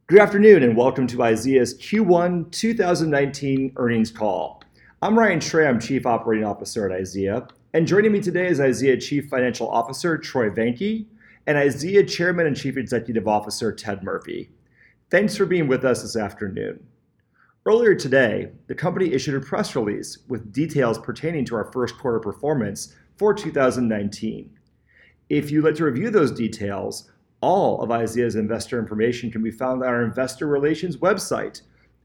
Good afternoon and welcome to IZEA's Q1 2019 earnings call. I'm Ryan Trey, I'm Chief Operating Officer at IZEA, and joining me today is IZEA Chief Financial Officer Troy Venke and IZEA Chairman and Chief Executive Officer Ted Murphy. Thanks for being with us this afternoon. Earlier today, the company issued a press release with details pertaining to our first quarter performance for 2019. If you'd like to review those details, all of IZEA's investor information can be found on our investor relations website,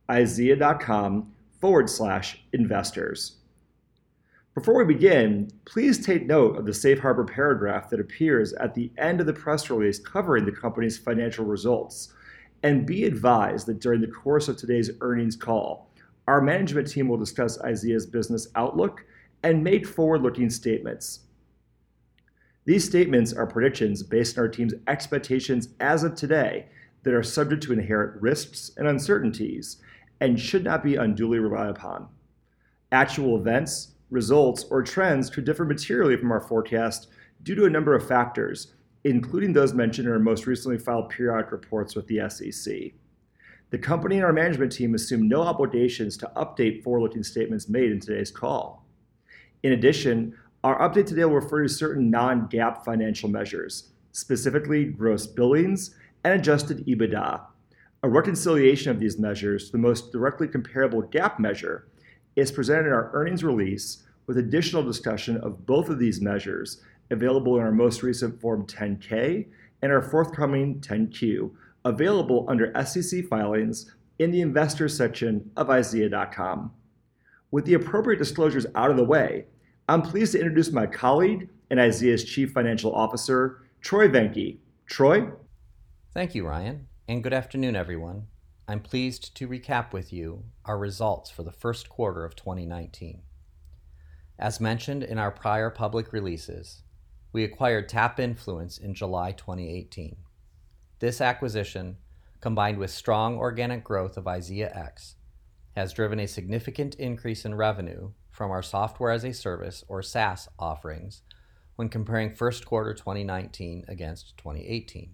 izea.com/investors. Before we begin, please take note of the safe harbor paragraph that appears at the end of the press release covering the company's financial results. And be advised that during the course of today's earnings call, our management team will discuss IZEA's business outlook and make forward-looking statements. These statements are predictions based on our team's expectations as of today that are subject to inherent risks and uncertainties and should not be unduly relied upon. Actual events, results, or trends could differ materially from our forecast due to a number of factors, including those mentioned in our most recently filed periodic reports with the SEC. The company and our management team assume no obligations to update forward-looking statements made in today's call. In addition, our update today will refer to certain non-GAAP financial measures, specifically gross billings and adjusted EBITDA. A reconciliation of these measures to the most directly comparable GAAP measure is presented in our earnings release, with additional discussion of both of these measures available in our most recent Form 10-K and our forthcoming 10-Q, available under SEC filings in the Investors section of IZEA.com. With the appropriate disclosures out of the way, I'm pleased to introduce my colleague and IZEA's Chief Financial Officer, Troy Venke. Troy? Thank you, Ryan, and good afternoon, everyone. I'm pleased to recap with you our results for the first quarter of 2019. As mentioned in our prior public releases, we acquired TapInfluence in July 2018. This acquisition, combined with strong organic growth of IZEAx, has driven a significant increase in revenue from our software as a service, or SaaS, offerings when comparing first quarter 2019 against 2018.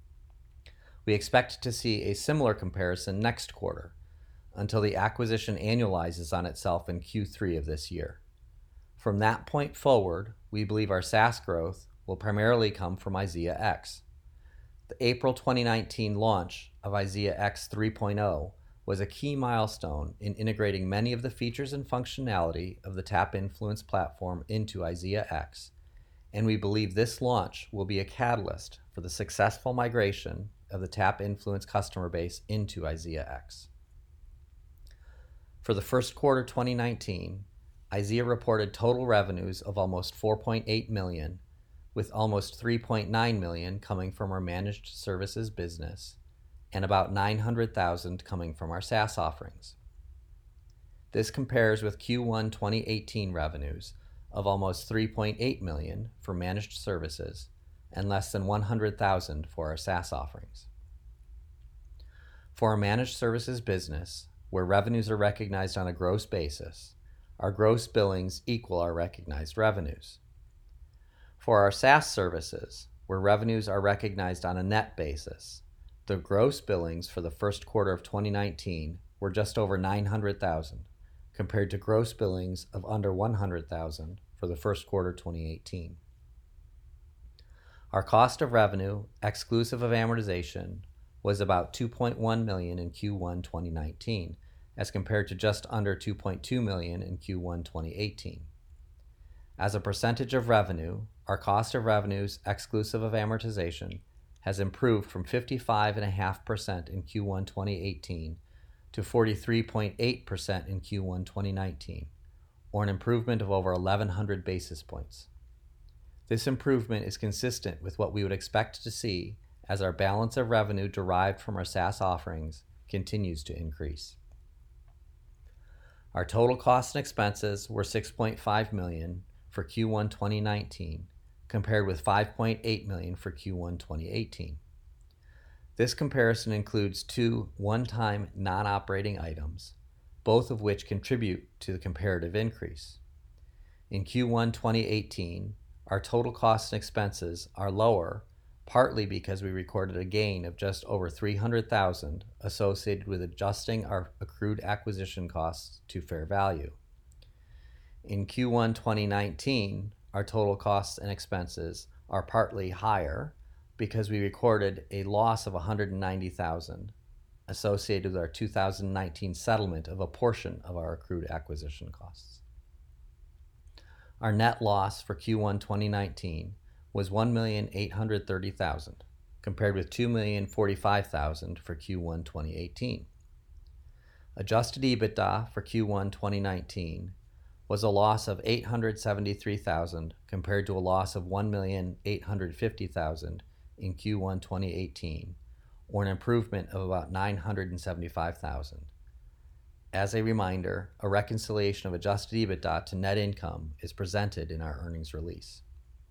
We expect to see a similar comparison next quarter until the acquisition annualizes on itself in Q3 of this year. From that point forward, we believe our SaaS growth will primarily come from IZEAx. The April 2019 launch of IZEAx 3.0 was a key milestone in integrating many of the features and functionality of the TapInfluence platform into IZEAx, and we believe this launch will be a catalyst for the successful migration of the TapInfluence customer base into IZEAx. For the first quarter 2019, IZEA reported total revenues of almost $4.8 million, with almost $3.9 million coming from our managed services business and about $900,000 coming from our SaaS offerings. This compares with Q1 2018 revenues of almost $3.8 million for managed services and less than $100,000 for our SaaS offerings. For our managed services business, where revenues are recognized on a gross basis, our gross billings equal our recognized revenues. For our SaaS services, where revenues are recognized on a net basis, the gross billings for the first quarter of 2019 were just over $900,000, compared to gross billings of under $100,000 for the first quarter 2018. Our cost of revenue, exclusive of amortization, was about $2.1 million in Q1 2019, as compared to just under $2.2 million in Q1 2018. As a percentage of revenue, our cost of revenues, exclusive of amortization, has improved from 55.5% in Q1 2018 to 43.8% in Q1 2019, or an improvement of over 1,100 basis points. This improvement is consistent with what we would expect to see as our balance of revenue derived from our SaaS offerings continues to increase. Our total costs and expenses were $6.5 million for Q1 2019, compared with $5.8 million for Q1 2018. This comparison includes two one-time non-operating items, both of which contribute to the comparative increase. In Q1 2018, our total costs and expenses are lower partly because we recorded a gain of just over $300,000 associated with adjusting our accrued acquisition costs to fair value. In Q1 2019, our total costs and expenses are partly higher because we recorded a loss of $190,000 associated with our 2019 settlement of a portion of our accrued acquisition costs. Our net loss for Q1 2019 was $1,830,000, compared with $2,045,000 for Q1 2018. Adjusted EBITDA for Q1 2019 was a loss of $873,000 compared to a loss of $1,850,000 in Q1 2018, or an improvement of about $975,000. As a reminder, a reconciliation of adjusted EBITDA to net income is presented in our earnings release.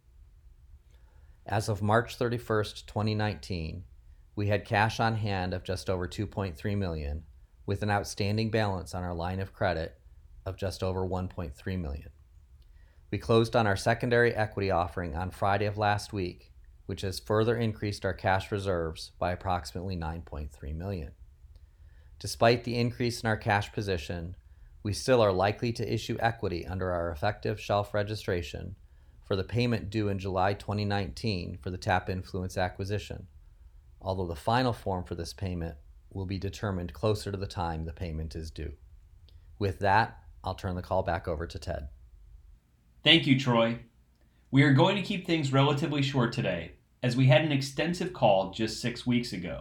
As of March 31st, 2019, we had cash on hand of just over $2.3 million, with an outstanding balance on our line of credit of just over $1.3 million. We closed on our secondary equity offering on Friday of last week, which has further increased our cash reserves by approximately $9.3 million. Despite the increase in our cash position, we still are likely to issue equity under our effective shelf registration for the payment due in July 2019 for the Tap Influence acquisition, although the final form for this payment will be determined closer to the time the payment is due. With that, I'll turn the call back over to Ted. Thank you, Troy. We are going to keep things relatively short today, as we had an extensive call just 6 weeks ago.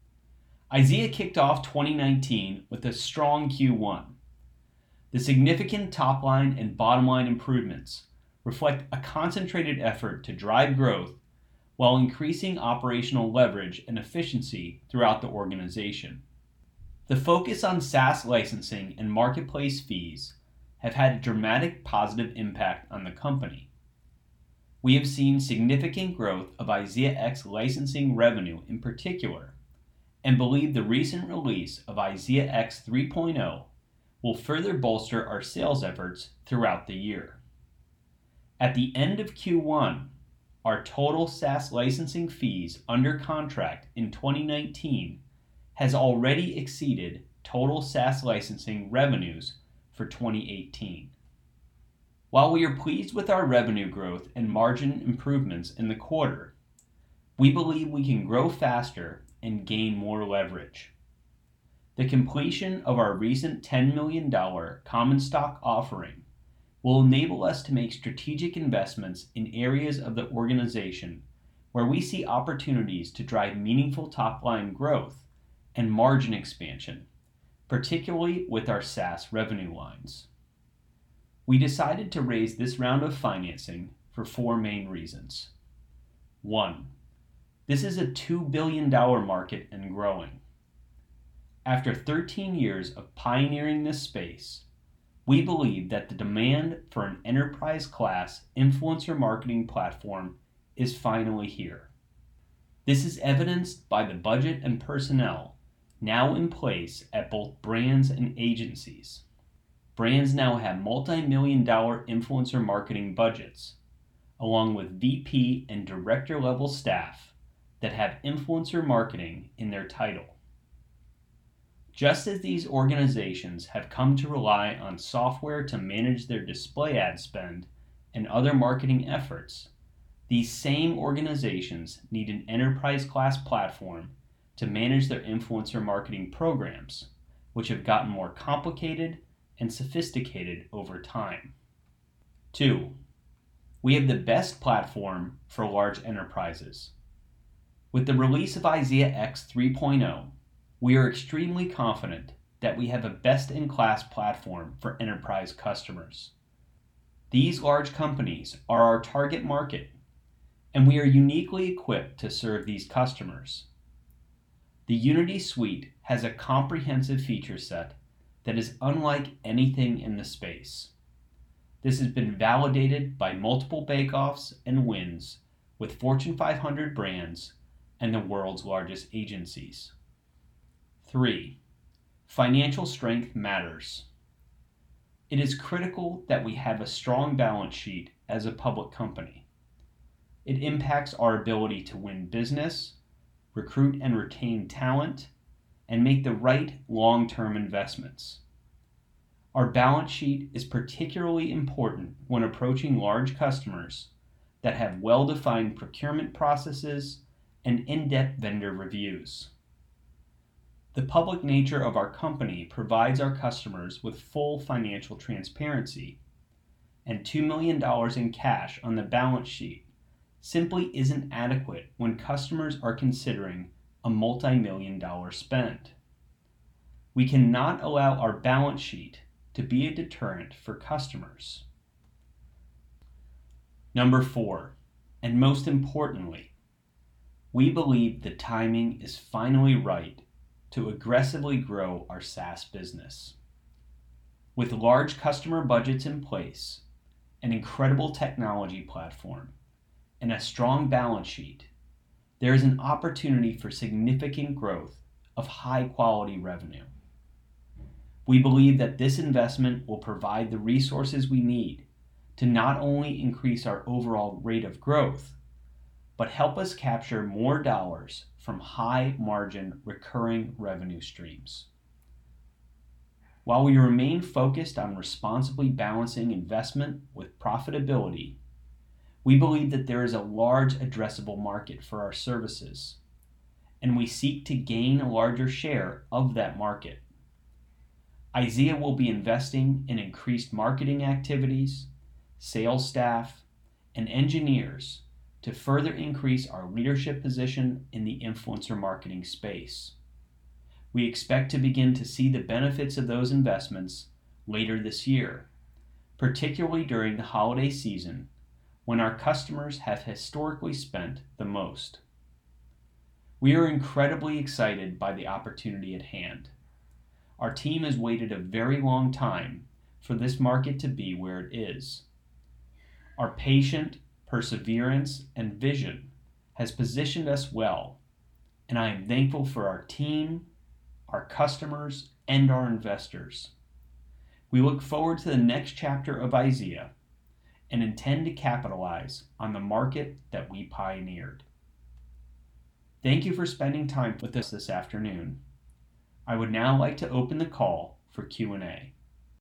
IZEA kicked off 2019 with a strong Q1. The significant top-line and bottom-line improvements reflect a concentrated effort to drive growth while increasing operational leverage and efficiency throughout the organization. The focus on SaaS licensing and marketplace fees have had a dramatic positive impact on the company. We have seen significant growth of IZEAx licensing revenue in particular, and believe the recent release of IZEAx 3.0 will further bolster our sales efforts throughout the year. At the end of Q1, our total SaaS licensing fees under contract in 2019 has already exceeded total SaaS licensing revenues for 2018. While we are pleased with our revenue growth and margin improvements in the quarter, we believe we can grow faster and gain more leverage. The completion of our recent $10 million common stock offering will enable us to make strategic investments in areas of the organization where we see opportunities to drive meaningful top-line growth and margin expansion, particularly with our SaaS revenue lines. We decided to raise this round of financing for 4 main reasons. 1. This is a $2 billion market and growing. After 13 years of pioneering this space, we believe that the demand for an enterprise-class influencer marketing platform is finally here. This is evidenced by the budget and personnel now in place at both brands and agencies. Brands now have multi-million-dollar influencer marketing budgets, along with VP and director-level staff that have influencer marketing in their title. Just as these organizations have come to rely on software to manage their display ad spend and other marketing efforts, these same organizations need an enterprise-class platform to manage their influencer marketing programs, which have gotten more complicated and sophisticated over time. 2. We have the best platform for large enterprises. With the release of IZEAx 3.0, we are extremely confident that we have a best-in-class platform for enterprise customers. These large companies are our target market, and we are uniquely equipped to serve these customers. The Unity Suite has a comprehensive feature set that is unlike anything in the space. This has been validated by multiple bake-offs and wins with Fortune 500 brands and the world's largest agencies. 3. Financial strength matters. It is critical that we have a strong balance sheet as a public company. It impacts our ability to win business, recruit and retain talent, and make the right long-term investments. Our balance sheet is particularly important when approaching large customers that have well-defined procurement processes and in-depth vendor reviews. The public nature of our company provides our customers with full financial transparency, and $2 million in cash on the balance sheet simply isn't adequate when customers are considering a multi-million-dollar spend. We cannot allow our balance sheet to be a deterrent for customers. Number 4, and most importantly, we believe the timing is finally right to aggressively grow our SaaS business. With large customer budgets in place, an incredible technology platform, and a strong balance sheet, there is an opportunity for significant growth of high-quality revenue. We believe that this investment will provide the resources we need to not only increase our overall rate of growth, but help us capture more dollars from high-margin recurring revenue streams. While we remain focused on responsibly balancing investment with profitability, we believe that there is a large addressable market for our services, and we seek to gain a larger share of that market. IZEA will be investing in increased marketing activities, sales staff, and engineers to further increase our leadership position in the influencer marketing space. We expect to begin to see the benefits of those investments later this year, particularly during the holiday season when our customers have historically spent the most. We are incredibly excited by the opportunity at hand. Our team has waited a very long time for this market to be where it is. Our patient perseverance and vision has positioned us well, and I am thankful for our team, our customers, and our investors. We look forward to the next chapter of IZEA and intend to capitalize on the market that we pioneered. Thank you for spending time with us this afternoon. I would now like to open the call for Q&A.